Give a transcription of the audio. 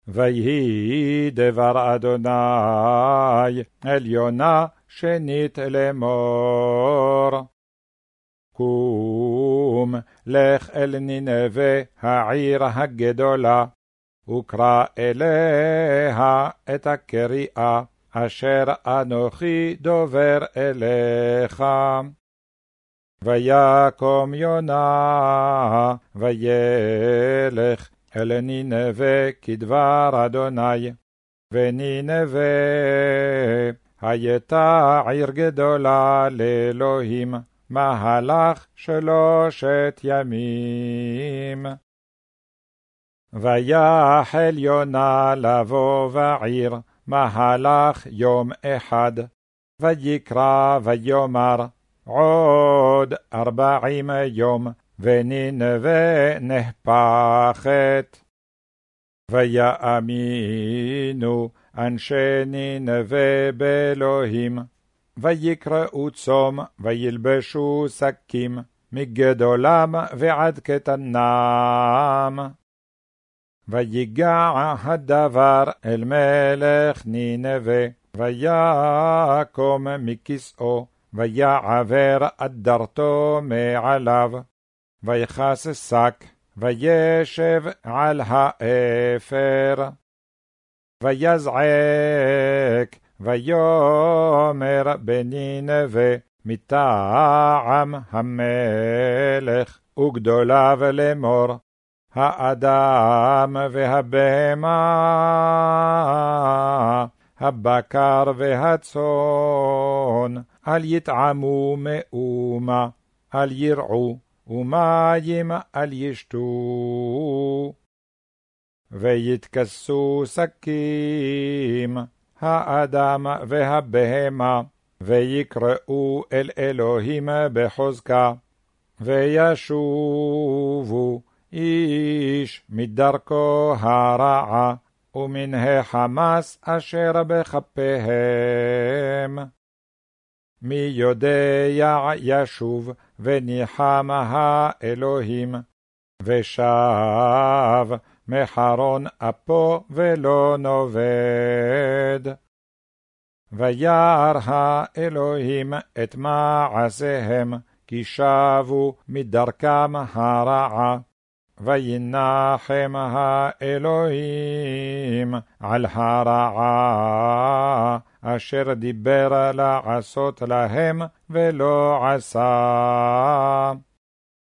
ויהי דבר אדוני אל יונה שנית לאמור. קום, לך אל נינווה העיר הגדולה, וקרא אליה את הקריאה, אשר אנוכי דובר אליך. ויקום יונה, וילך אל נינווה כדבר אדוני, ונינווה הייתה עיר גדולה לאלוהים, מהלך 3 ימים. ויחל יונה לבוא בעיר, מהלך יום אחד, ויקרא ויאמר, עוד 40 יום, ונינווה נהפכת. ויאמינו אנשי נינווה באלוהים, ויקראו צום, וילבשו שקים, מגדולם ועד קטנם. ויגע הדבר אל מלך נינווה, ויקום מכיסאו, ויעבר אדרתו מעליו, ויכס שק, וישב על האפר. ויזעק, ויאמר בנינווה מטעם המלך וגדוליו לאמור, האדם והבהמה, הבקר והצאן, אל יטעמו מאומה, אל ירעו, ומים אל ישתו. ויתכסו שקים, האדם והבהמה, ויקראו אל אלוהים בחוזקה, וישובו איש מדרכו הרעה, ומן החמס אשר בכפיהם. מי יודע ישוב, וניחם האלוהים, ושב מחרון אפו ולא נובד. וירא האלוהים את מעשיהם, כי שבו מדרכם הרעה, וינחם האלוהים על הרעה אשר דיבר לעשות להם ולא עשה.